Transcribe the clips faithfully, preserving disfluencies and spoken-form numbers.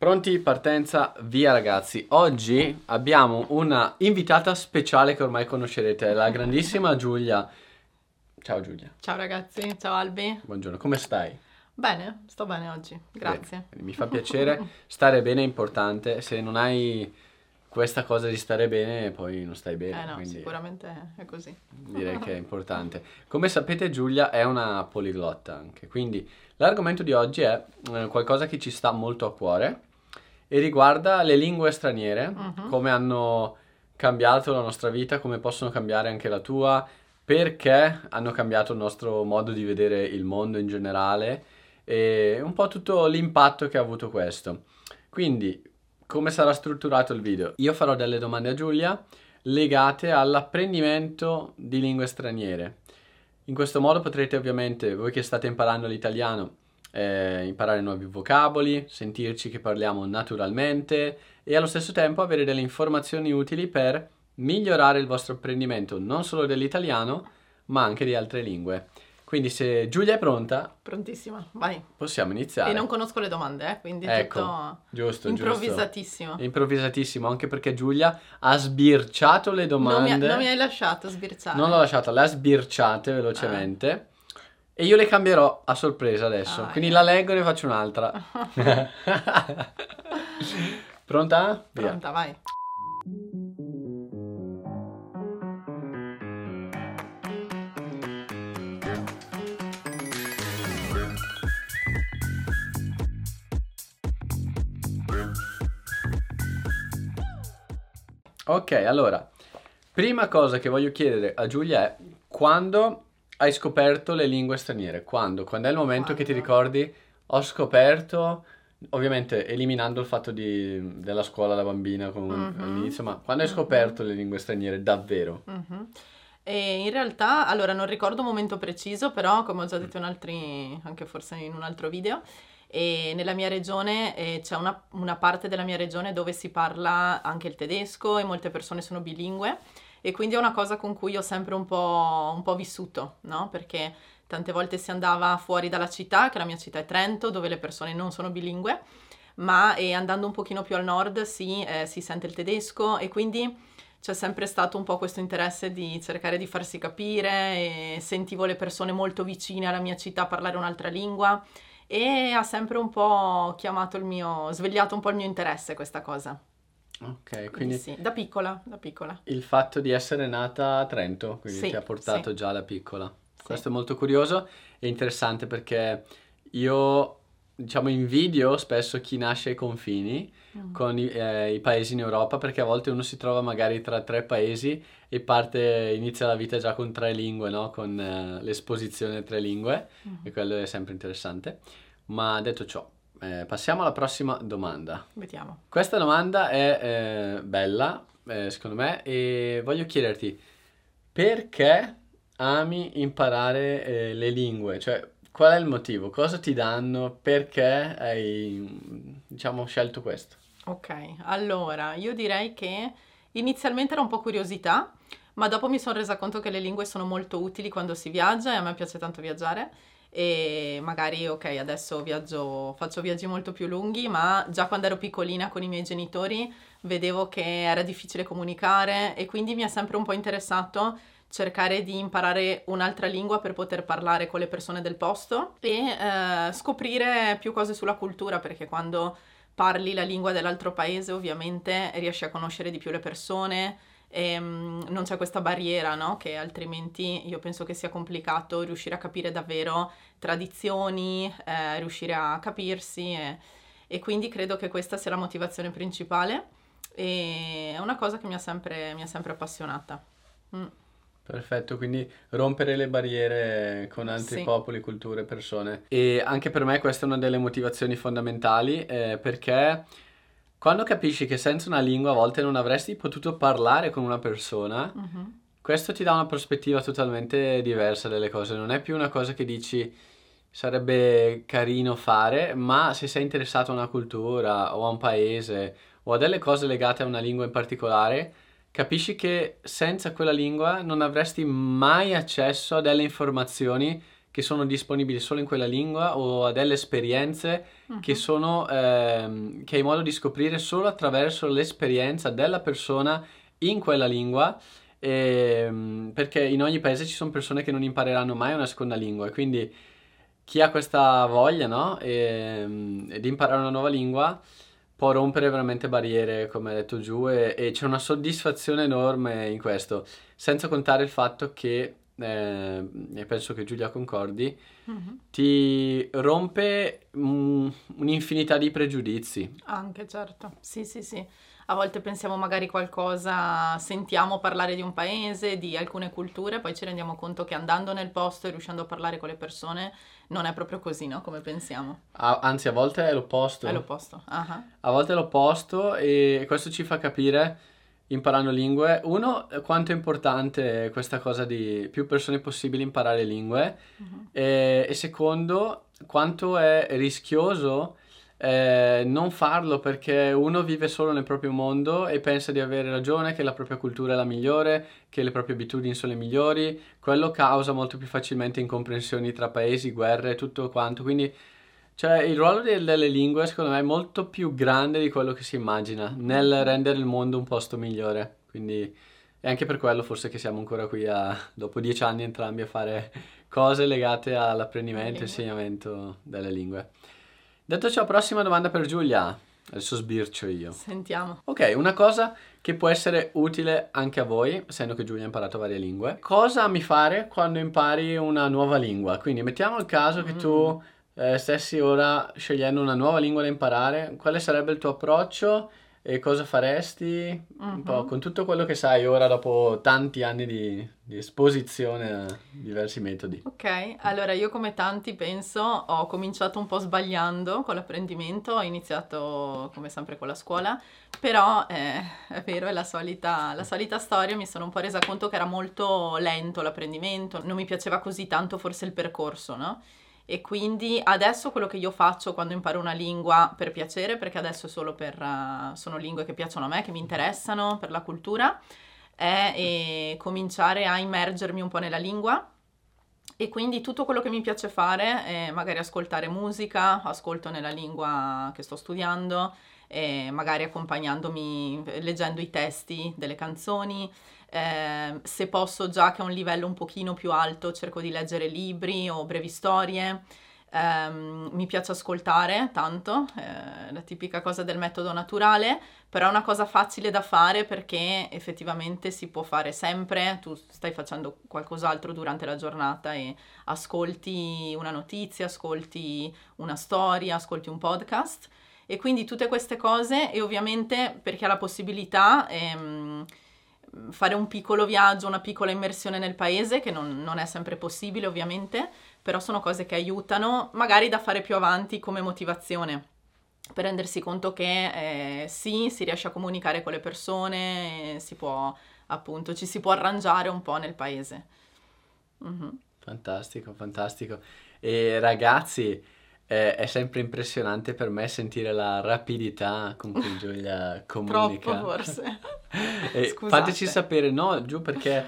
Pronti? Partenza, via ragazzi. Oggi abbiamo una invitata speciale che ormai conoscerete, la grandissima Giulia. Ciao Giulia. Ciao ragazzi, ciao Albi. Buongiorno, come stai? Bene, sto bene oggi, grazie. Bene, mi fa piacere, stare bene è importante, se non hai questa cosa di stare bene poi non stai bene. Eh no, quindi sicuramente è così. direi che è importante. Come sapete Giulia è una poliglotta anche, quindi l'argomento di oggi è eh, qualcosa che ci sta molto a cuore e riguarda le lingue straniere, Mhm. come hanno cambiato la nostra vita, come possono cambiare anche la tua, perché hanno cambiato il nostro modo di vedere il mondo in generale e un po' tutto l'impatto che ha avuto questo. Quindi, come sarà strutturato il video? Io farò delle domande a Giulia legate all'apprendimento di lingue straniere. In questo modo potrete ovviamente, voi che state imparando l'italiano, eh, imparare nuovi vocaboli, sentirci che parliamo naturalmente e allo stesso tempo avere delle informazioni utili per migliorare il vostro apprendimento non solo dell'italiano ma anche di altre lingue. Quindi se Giulia è pronta, Prontissima, vai. possiamo iniziare. E non conosco le domande, eh, quindi Ecco, tutto giusto, improvvisatissimo. giusto. Improvvisatissimo, anche perché Giulia ha sbirciato le Non mi, domande. non mi hai lasciato sbirciare. Non l'ho lasciata, le ha sbirciate velocemente. E io le cambierò a sorpresa adesso. Ah, Quindi yeah. la leggo e ne faccio un'altra. Pronta? Via. Pronta, vai. Ok, allora, prima cosa che voglio chiedere a Giulia è quando hai scoperto le lingue straniere? Quando? Quando è il momento che ti Quando? ricordi ho scoperto, ovviamente eliminando il fatto di, della scuola da bambina come Mhm. all'inizio, ma quando hai Mhm. scoperto le lingue straniere davvero? Mhm. E in realtà, allora, non ricordo un momento preciso, però come ho già detto in altri, anche forse in un altro video, e nella mia regione eh, c'è una, una parte della mia regione dove si parla anche il tedesco e molte persone sono bilingue e quindi è una cosa con cui ho sempre un po', un po' vissuto, no? Perché tante volte si andava fuori dalla città, che la mia città è Trento, dove le persone non sono bilingue, ma eh, andando un pochino più al nord si, eh, si sente il tedesco e quindi c'è sempre stato un po' questo interesse di cercare di farsi capire e sentivo le persone molto vicine alla mia città parlare un'altra lingua e ha sempre un po' chiamato il mio, svegliato un po' il mio interesse questa cosa. Ok, Quindi quindi sì, da piccola, da piccola. il fatto di essere nata a Trento, quindi Sì, ti ha portato sì, già da piccola. sì. Questo è molto curioso e interessante perché io, diciamo, invidio spesso chi nasce ai confini Mm. con i, eh, i paesi in Europa perché a volte uno si trova magari tra tre paesi e parte, inizia la vita già con tre lingue, no? Con eh, l'esposizione a tre lingue Mhm. e quello è sempre interessante. Ma detto ciò, eh, passiamo alla prossima domanda. Vediamo. Questa domanda è eh, bella, eh, secondo me, e voglio chiederti perché ami imparare eh, le lingue? Cioè, qual è il motivo? Cosa ti danno? Perché hai, diciamo, scelto questo? Ok, allora io direi che inizialmente era un po' curiosità, ma dopo mi sono resa conto che le lingue sono molto utili quando si viaggia e a me piace tanto viaggiare e magari ok, adesso viaggio, faccio viaggi molto più lunghi, ma già quando ero piccolina con i miei genitori vedevo che era difficile comunicare e quindi mi è sempre un po' interessato cercare di imparare un'altra lingua per poter parlare con le persone del posto e eh, scoprire più cose sulla cultura, perché quando parli la lingua dell'altro paese ovviamente riesci a conoscere di più le persone e mm, non c'è questa barriera, no? Che altrimenti io penso che sia complicato riuscire a capire davvero tradizioni, eh, riuscire a capirsi e, e quindi credo che questa sia la motivazione principale e è una cosa che mi ha sempre, mi ha sempre appassionata. Mm. Perfetto, quindi rompere le barriere con altri Sì. popoli, culture, persone. E anche per me questa è una delle motivazioni fondamentali, eh, perché quando capisci che senza una lingua a volte non avresti potuto parlare con una persona, Mhm. questo ti dà una prospettiva totalmente diversa delle cose. Non è più una cosa che dici sarebbe carino fare, ma se sei interessato a una cultura o a un paese o a delle cose legate a una lingua in particolare, capisci che senza quella lingua non avresti mai accesso a delle informazioni che sono disponibili solo in quella lingua o a delle esperienze Mhm. che sono ehm, che hai modo di scoprire solo attraverso l'esperienza della persona in quella lingua, ehm, perché in ogni paese ci sono persone che non impareranno mai una seconda lingua e quindi chi ha questa voglia, no? Ehm, di imparare una nuova lingua può rompere veramente barriere, come hai detto giù, e, e c'è una soddisfazione enorme in questo, senza contare il fatto che, eh, e penso che Giulia concordi, Mhm. ti rompe mm, un'infinità di pregiudizi. Anche, certo. Sì, sì, sì. A volte pensiamo magari qualcosa, sentiamo parlare di un paese, di alcune culture, poi ci rendiamo conto che andando nel posto e riuscendo a parlare con le persone non è proprio così, no? Come pensiamo. A- anzi, a volte è È l'opposto. l'opposto. Ah ah. A volte è l'opposto e questo ci fa capire, imparando lingue, uno, quanto è importante questa cosa di più persone possibili imparare lingue Mhm. e, e secondo, quanto è rischioso eh, non farlo perché uno vive solo nel proprio mondo e pensa di avere ragione, che la propria cultura è la migliore, che le proprie abitudini sono le migliori, quello causa molto più facilmente incomprensioni tra paesi, guerre, tutto quanto, quindi cioè, il ruolo del- delle lingue, secondo me, è molto più grande di quello che si immagina nel Mhm. rendere il mondo un posto migliore. Quindi è anche per quello forse che siamo ancora qui a, dopo dieci anni entrambi a fare cose legate Le all'apprendimento e lingue. insegnamento delle lingue. Detto ciò, prossima domanda per Giulia. Adesso sbircio io. Sentiamo. Ok, una cosa che può essere utile anche a voi, essendo che Giulia ha imparato varie lingue. Cosa ami fare quando impari una nuova lingua? Quindi mettiamo il caso che Mm. tu eh, stessi ora scegliendo una nuova lingua da imparare, quale sarebbe il tuo approccio e cosa faresti? Un po' Mhm. con tutto quello che sai ora dopo tanti anni di, di esposizione a diversi metodi. Ok, allora io come tanti penso ho cominciato un po' sbagliando con l'apprendimento, ho iniziato come sempre con la scuola, però eh, è vero, è la solita, la solita storia, mi sono un po' resa conto che era molto lento l'apprendimento, non mi piaceva così tanto forse il percorso, no? E quindi adesso quello che io faccio quando imparo una lingua per piacere, perché adesso è solo per, eh, sono lingue che piacciono a me, che mi interessano per la cultura, è eh, cominciare a immergermi un po' nella lingua e quindi tutto quello che mi piace fare è magari ascoltare musica, ascolto nella lingua che sto studiando, e magari accompagnandomi, leggendo i testi delle canzoni. Eh, se posso, già che ho un livello un pochino più alto, cerco di leggere libri o brevi storie. Ehm, mi piace ascoltare tanto, eh, la tipica cosa del metodo naturale, però è una cosa facile da fare perché effettivamente si può fare sempre, tu stai facendo qualcos'altro durante la giornata e ascolti una notizia, ascolti una storia, ascolti un podcast e quindi tutte queste cose e ovviamente per chi ha la possibilità ehm, fare un piccolo viaggio, una piccola immersione nel paese che non, non è sempre possibile ovviamente, però sono cose che aiutano magari da fare più avanti come motivazione per rendersi conto che eh, sì, si riesce a comunicare con le persone, eh, si può appunto, ci si può arrangiare un po' nel paese. Mhm. Fantastico, fantastico. E ragazzi, eh, è sempre impressionante per me sentire la rapidità con cui Giulia Troppo comunica. forse. E fateci Scusate. sapere, no, giù perché,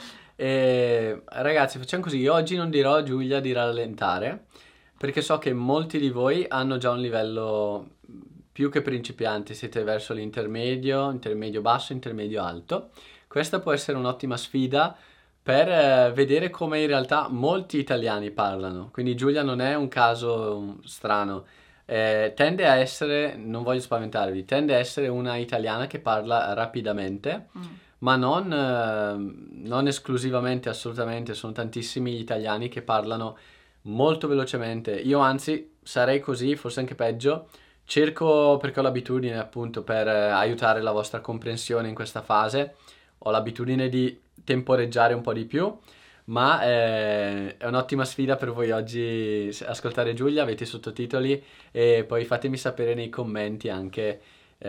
eh, ragazzi, facciamo così. Io oggi non dirò a Giulia di rallentare, perché so che molti di voi hanno già un livello più che principianti, siete verso l'intermedio, intermedio basso, intermedio alto. Questa può essere un'ottima sfida per eh, vedere come in realtà molti italiani parlano. Quindi Giulia non è un caso um, strano. Eh, tende a essere, non voglio spaventarvi, tende a essere una italiana che parla rapidamente, Mm. ma non, eh, non esclusivamente, assolutamente. Sono tantissimi gli italiani che parlano molto velocemente. Io anzi sarei così, forse anche peggio. Cerco, perché ho l'abitudine appunto per eh, aiutare la vostra comprensione in questa fase, ho l'abitudine di temporeggiare un po' di più, ma eh, è un'ottima sfida per voi oggi s- ascoltare Giulia, avete i sottotitoli e poi fatemi sapere nei commenti anche,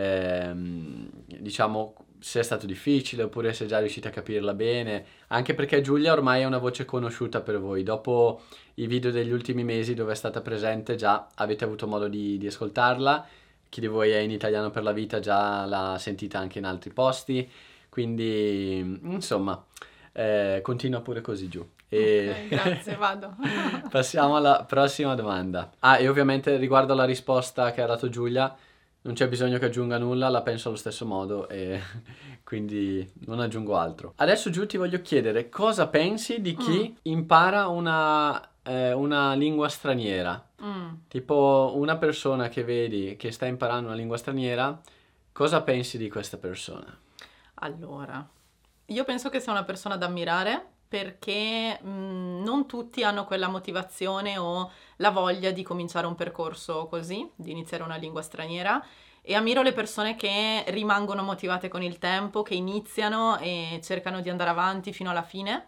ehm, diciamo, se è stato difficile oppure se già riuscite a capirla bene, anche perché Giulia ormai è una voce conosciuta per voi, dopo i video degli ultimi mesi dove è stata presente già avete avuto modo di, di ascoltarla, chi di voi è in Italiano per la vita già l'ha sentita anche in altri posti, quindi insomma, eh, continua pure così giù. E Ok, grazie, vado. passiamo alla prossima domanda. Ah, e ovviamente riguardo alla risposta che ha dato Giulia, non c'è bisogno che aggiunga nulla, la penso allo stesso modo e quindi non aggiungo altro. Adesso Giù ti voglio chiedere cosa pensi di Mm, chi impara una, eh, una lingua straniera? mm. Tipo una persona che vedi che sta imparando una lingua straniera, cosa pensi di questa persona? Allora, io penso che sia una persona da ammirare perché mh, non tutti hanno quella motivazione o la voglia di cominciare un percorso così, di iniziare una lingua straniera. E ammiro le persone che rimangono motivate con il tempo, che iniziano e cercano di andare avanti fino alla fine.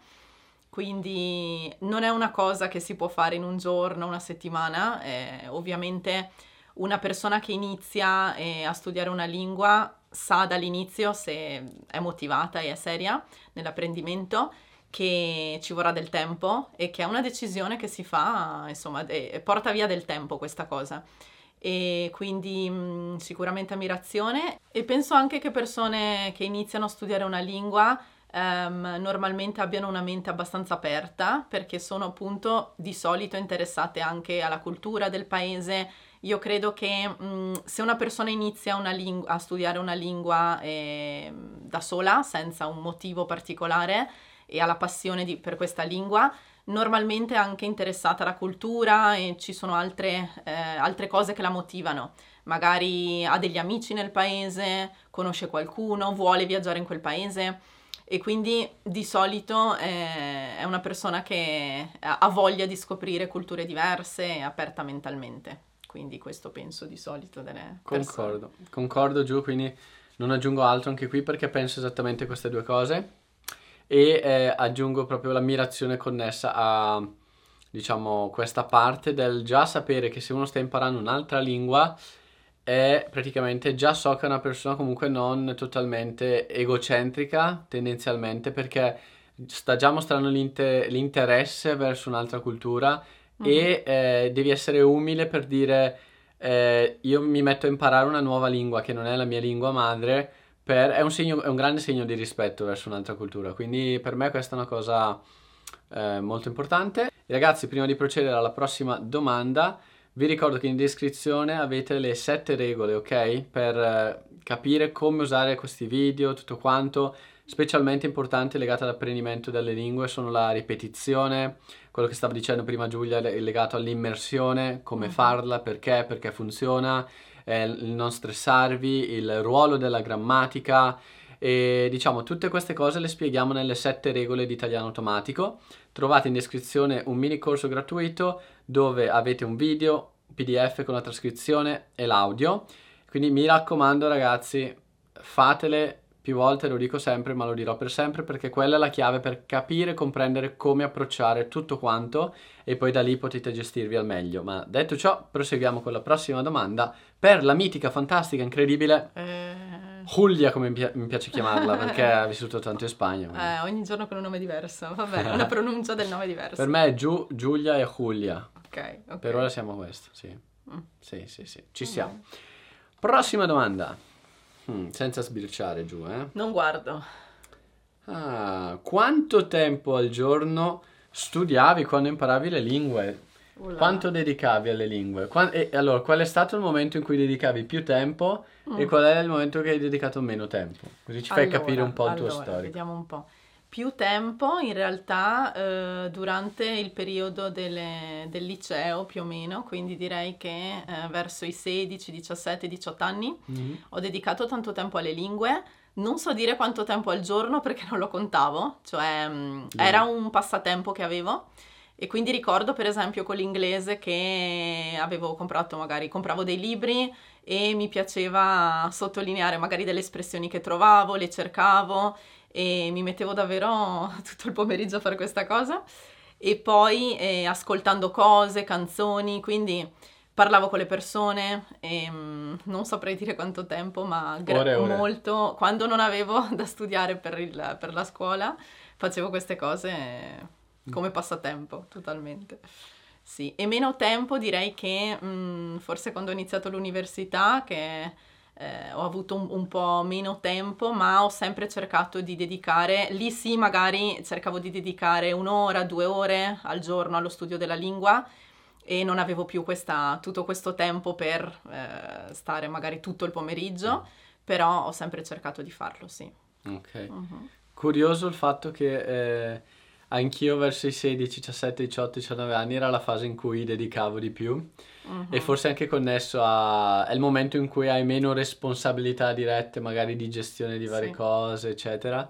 Quindi non è una cosa che si può fare in un giorno, una settimana. Eh, ovviamente una persona che inizia eh, a studiare una lingua sa dall'inizio, se è motivata e è seria nell'apprendimento, che ci vorrà del tempo e che è una decisione che si fa, insomma, e porta via del tempo questa cosa. E quindi mh, sicuramente ammirazione, e penso anche che persone che iniziano a studiare una lingua ehm, normalmente abbiano una mente abbastanza aperta, perché sono appunto di solito interessate anche alla cultura del paese. Io credo che mh, se una persona inizia una ling- a studiare una lingua eh, da sola, senza un motivo particolare, e ha la passione di- per questa lingua, normalmente è anche interessata alla cultura e ci sono altre, eh, altre cose che la motivano. Magari ha degli amici nel paese, conosce qualcuno, vuole viaggiare in quel paese. E quindi di solito eh, è una persona che ha ha voglia di scoprire culture diverse e aperta mentalmente. Quindi questo penso di solito delle persone. Concordo, concordo Giù, quindi non aggiungo altro anche qui perché penso esattamente queste due cose e eh, aggiungo proprio l'ammirazione connessa a, diciamo, questa parte del già sapere che se uno sta imparando un'altra lingua è praticamente già so che è una persona comunque non totalmente egocentrica tendenzialmente perché sta già mostrando l'inte- l'interesse verso un'altra cultura Mhm. e eh, devi essere umile per dire eh, io mi metto a imparare una nuova lingua che non è la mia lingua madre, per- è un segno- è un grande segno di rispetto verso un'altra cultura, quindi per me questa è una cosa eh, molto importante. Ragazzi, prima di procedere alla prossima domanda, vi ricordo che in descrizione avete le sette regole, ok? Per eh, capire come usare questi video, tutto quanto. Specialmente importante legate all'apprendimento delle lingue sono la ripetizione, quello che stava dicendo prima Giulia è legato all'immersione, come Mhm. farla, perché, perché funziona, eh, il non stressarvi, il ruolo della grammatica e diciamo tutte queste cose le spieghiamo nelle sette regole di italiano automatico. Trovate in descrizione un mini corso gratuito dove avete un video, P D F con la trascrizione e l'audio. Quindi mi raccomando ragazzi, fatele più volte, lo dico sempre, ma lo dirò per sempre perché quella è la chiave per capire e comprendere come approcciare tutto quanto e poi da lì potete gestirvi al meglio. Ma detto ciò, proseguiamo con la prossima domanda per la mitica, fantastica, incredibile Eh, Julia, come mi, pi- mi piace chiamarla, perché ha vissuto tanto in Spagna. quindi. eh, ogni giorno con un nome diverso, vabbè, una pronuncia del nome Per diverso. me è Giu- Giulia e Julia. Ok, ok. Per ora siamo questo, sì. Mm, Sì, sì, sì, ci va siamo. bene. Prossima domanda. Hmm, senza sbirciare giù, eh. Non guardo. Ah, quanto tempo al giorno studiavi quando imparavi le lingue? Uh là là. Quanto dedicavi alle lingue? Quan- e allora, qual è stato il momento in cui dedicavi più tempo e Mm. qual è il momento che hai dedicato meno tempo? Così ci fai capire un Allora, po' il tuo allora, storico. vediamo un po'. Più tempo in realtà eh, durante il periodo delle- del liceo più o meno, quindi direi che eh, verso i sedici, diciassette, diciotto anni Mhm. ho dedicato tanto tempo alle lingue. Non so dire quanto tempo al giorno perché non lo contavo, cioè mh, era Bene. un passatempo che avevo. E quindi ricordo per esempio con l'inglese che avevo comprato, magari compravo dei libri e mi piaceva sottolineare magari delle espressioni che trovavo, le cercavo e mi mettevo davvero tutto il pomeriggio a fare questa cosa. E poi eh, ascoltando cose, canzoni, quindi parlavo con le persone e mm, non saprei dire quanto tempo, ma gra- Ore e ore. molto. Quando non avevo da studiare per, il- per la scuola, facevo queste cose come passatempo, totalmente. Sì, e meno tempo direi che mm, forse quando ho iniziato l'università, che eh, ho avuto un, un po' meno tempo, ma ho sempre cercato di dedicare, lì sì magari cercavo di dedicare un'ora, due ore al giorno allo studio della lingua, e non avevo più questa, tutto questo tempo per eh, stare magari tutto il pomeriggio, però ho sempre cercato di farlo, sì. Ok. Mhm. Curioso il fatto che eh, anch'io verso i sedici, diciassette, diciotto, diciannove anni era la fase in cui dedicavo di più Mhm. e forse anche connesso a... è il momento in cui hai meno responsabilità dirette, magari di gestione di varie Sì. cose, eccetera.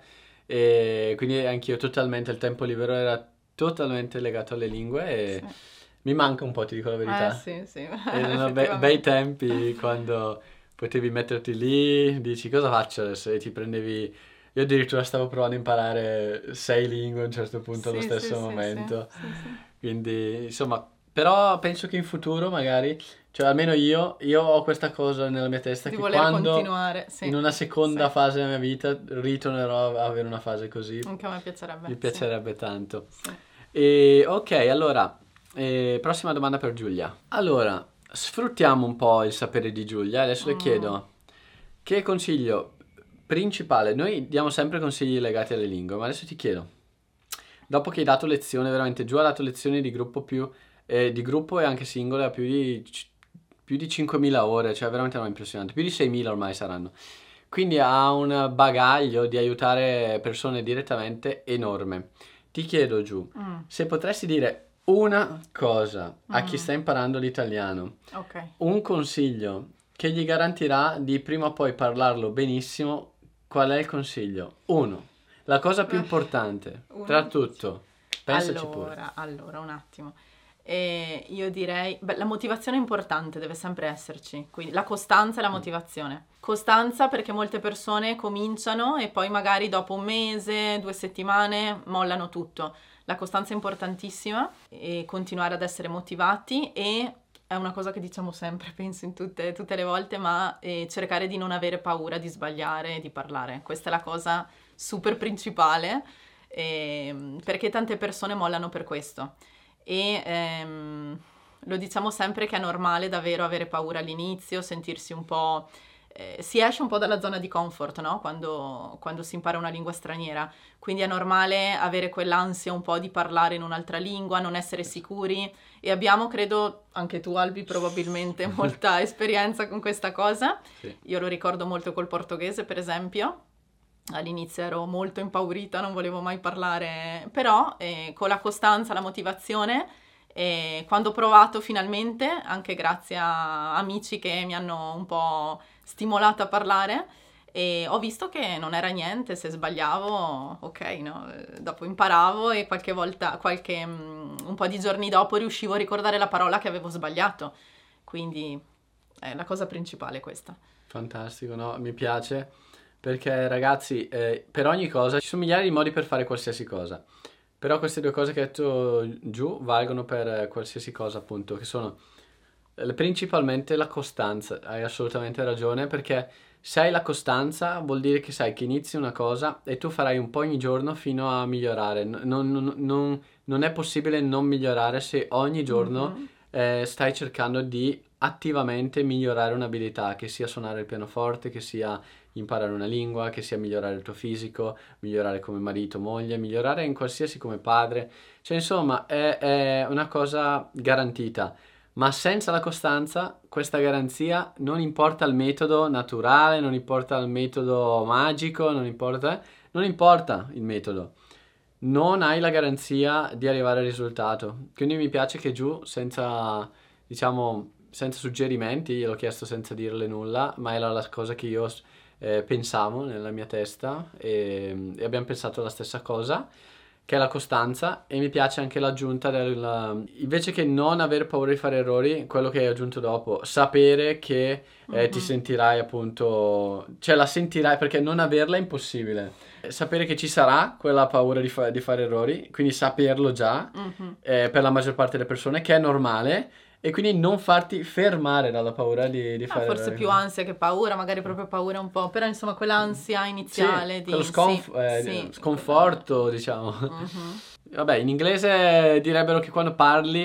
E quindi anch'io totalmente, il tempo libero era totalmente legato alle lingue e Sì. mi manca un po', ti dico la Eh verità. sì, sì, Erano be- bei effettivamente. tempi quando potevi metterti lì, dici cosa faccio adesso e ti prendevi... Io addirittura stavo provando a imparare sei lingue a un certo punto allo Sì, sì, stesso sì, sì, momento. sì, sì. Quindi, insomma, però penso che in futuro magari, cioè almeno io, io ho questa cosa nella mia testa Di che voler quando continuare, in sì, una sì. seconda fase della mia vita ritornerò a avere una fase così, Anche a me piacerebbe, mi sì, piacerebbe tanto. sì. E, ok, allora, eh, prossima domanda per Giulia. Allora, sfruttiamo un po' il sapere di Giulia. Adesso le Mm, chiedo, che consiglio principale? Noi diamo sempre consigli legati alle lingue, ma adesso ti chiedo, dopo che hai dato lezione, veramente Giù ha dato lezioni di gruppo più, eh, di gruppo e anche singole a più di, c- più di cinquemila ore, cioè veramente no, impressionante, più di seimila ormai saranno. Quindi ha un bagaglio di aiutare persone direttamente enorme. Ti chiedo Giù, mm, se potresti dire una cosa a chi mm, sta imparando l'italiano, ok. un consiglio che gli garantirà di prima o poi parlarlo benissimo, qual è il consiglio? Uno, la cosa più Eh, importante tra uno. tutto, pensaci pure. Allora, allora, un attimo. Eh, io direi, beh, la motivazione è importante, deve sempre esserci, quindi la costanza e la Mm. motivazione. Costanza perché molte persone cominciano e poi magari dopo un mese, due settimane mollano tutto. La costanza è importantissima e continuare ad essere motivati, e è una cosa che diciamo sempre, penso in tutte, tutte le volte, ma eh, cercare di non avere paura di sbagliare e di parlare. Questa è la cosa super principale, ehm, perché tante persone mollano per questo. E ehm, lo diciamo sempre che è normale davvero avere paura all'inizio, sentirsi un po'... eh, si esce un po' dalla zona di comfort, no? Quando, quando si impara una lingua straniera. Quindi è normale avere quell'ansia un po' di parlare in un'altra lingua, non essere sicuri. E abbiamo, credo, anche tu Albi, probabilmente molta esperienza con questa cosa. Sì. Io lo ricordo molto col portoghese, per esempio. All'inizio ero molto impaurita, non volevo mai parlare, però eh, con la costanza, la motivazione, eh, quando ho provato finalmente, anche grazie a amici che mi hanno un po' stimolata a parlare, e ho visto che non era niente, se sbagliavo, ok, no? Eh, Dopo imparavo e qualche volta, qualche, mm, un po' di giorni dopo riuscivo a ricordare la parola che avevo sbagliato, quindi è la cosa principale questa. Fantastico, no? Mi piace perché ragazzi, eh, per ogni cosa ci sono migliaia di modi per fare qualsiasi cosa. Però queste due cose che hai detto giù valgono per eh, qualsiasi cosa, appunto, che sono eh, principalmente la costanza. Hai assolutamente ragione, perché se hai la costanza vuol dire che sai che inizi una cosa e tu farai un po' ogni giorno fino a migliorare. N- Non, non- non- non è possibile non migliorare se ogni giorno Mhm. eh, stai cercando di attivamente migliorare un'abilità, che sia suonare il pianoforte, che sia imparare una lingua, che sia migliorare il tuo fisico, migliorare come marito, moglie, migliorare in qualsiasi come padre. Cioè, insomma, è, è una cosa garantita. Ma senza la costanza, questa garanzia non importa il metodo naturale, non importa il metodo magico, non importa, non importa il metodo. Non hai la garanzia di arrivare al risultato. Quindi mi piace che giù, senza, diciamo, senza suggerimenti, io l'ho chiesto senza dirle nulla, ma era la cosa che io eh, pensavo nella mia testa e, e abbiamo pensato la stessa cosa, che è la costanza, e mi piace anche l'aggiunta del, invece che non aver paura di fare errori, quello che hai aggiunto dopo, sapere che eh, ti Mhm. sentirai appunto, cioè la sentirai perché non averla è impossibile. Eh, Sapere che ci sarà quella paura di, fa- di fare errori, quindi saperlo già Mhm. eh, per la maggior parte delle persone, che è normale, e quindi non farti fermare dalla paura di, di Ah, fare forse più errori. ansia che paura, magari proprio paura un po', però insomma quell'ansia Sì, iniziale quello di sì, sconf- eh, sì, quella... sconforto, diciamo. Mhm. Vabbè, in inglese direbbero che quando parli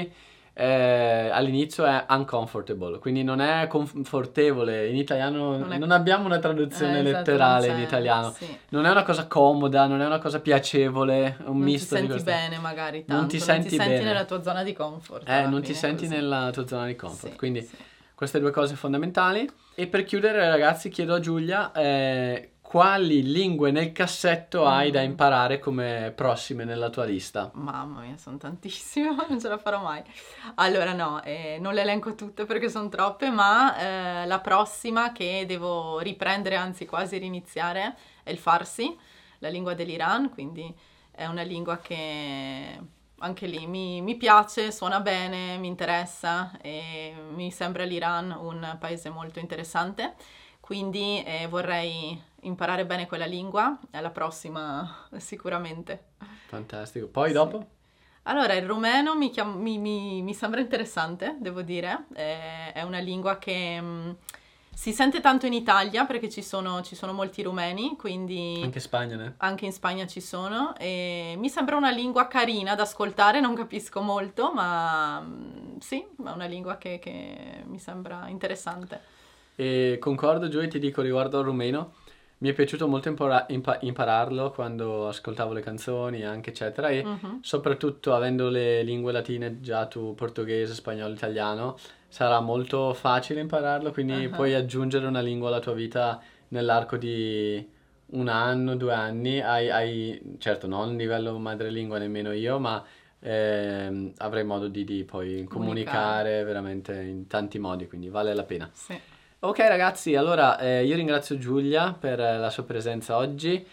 eh, all'inizio è uncomfortable, quindi non è confortevole. In italiano non, Non è- non abbiamo una traduzione Eh, esatto, letterale non in c'è- italiano. sì. Non è una cosa comoda, non è una cosa piacevole, un Non ti misto di senti queste. bene magari Non tanto, ti non senti ti senti bene. nella tua zona di comfort. Eh, alla non ti fine, senti così. nella tua zona di comfort, Sì, quindi sì. queste due cose fondamentali. E per chiudere, ragazzi, chiedo a Giulia eh, quali lingue nel cassetto hai da Mm. imparare come prossime nella tua lista? Mamma mia, sono tantissime, non ce la farò mai. Allora no, eh, non le elenco tutte perché sono troppe, ma eh, la prossima che devo riprendere, anzi quasi riniziare, è il Farsi, la lingua dell'Iran, quindi è una lingua che anche lì mi, mi piace, suona bene, mi interessa e mi sembra l'Iran un paese molto interessante. Quindi eh, vorrei imparare bene quella lingua, è la prossima sicuramente. Fantastico. Poi Sì. dopo? Allora, il rumeno mi, chiam- mi- mi- mi sembra interessante, devo dire. Eh, è una lingua che mh, si sente tanto in Italia perché ci sono, ci sono molti rumeni, quindi Anche Spagna, ne? anche in Spagna ci sono. E mi sembra una lingua carina da ascoltare, non capisco molto, ma mh, sì, è una lingua che, che mi sembra interessante. E concordo, Giulia, ti dico riguardo al rumeno, mi è piaciuto molto impara- impa- impararlo quando ascoltavo le canzoni, anche eccetera, e Mhm. soprattutto avendo le lingue latine già tu, portoghese, spagnolo, italiano, sarà molto facile impararlo, quindi Ah. puoi aggiungere una lingua alla tua vita nell'arco di un anno, due anni, hai, hai- certo non a livello madrelingua nemmeno io, ma ehm, avrai modo di, di poi comunicare veramente in tanti modi, quindi vale la pena. Sì. Ok ragazzi, allora eh, io ringrazio Giulia per eh, la sua presenza oggi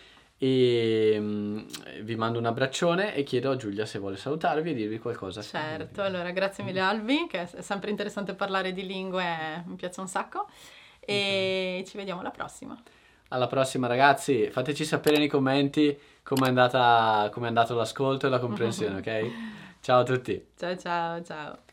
e mm, vi mando un abbraccione e chiedo a Giulia se vuole salutarvi e dirvi qualcosa. Certo, allora grazie mille Albi, che è sempre interessante parlare di lingue, mi piace un sacco e ci vediamo alla prossima. Alla prossima ragazzi, fateci sapere nei commenti com'è andata, com'è andato l'ascolto e la comprensione, ok? Ciao a tutti! Ciao ciao ciao.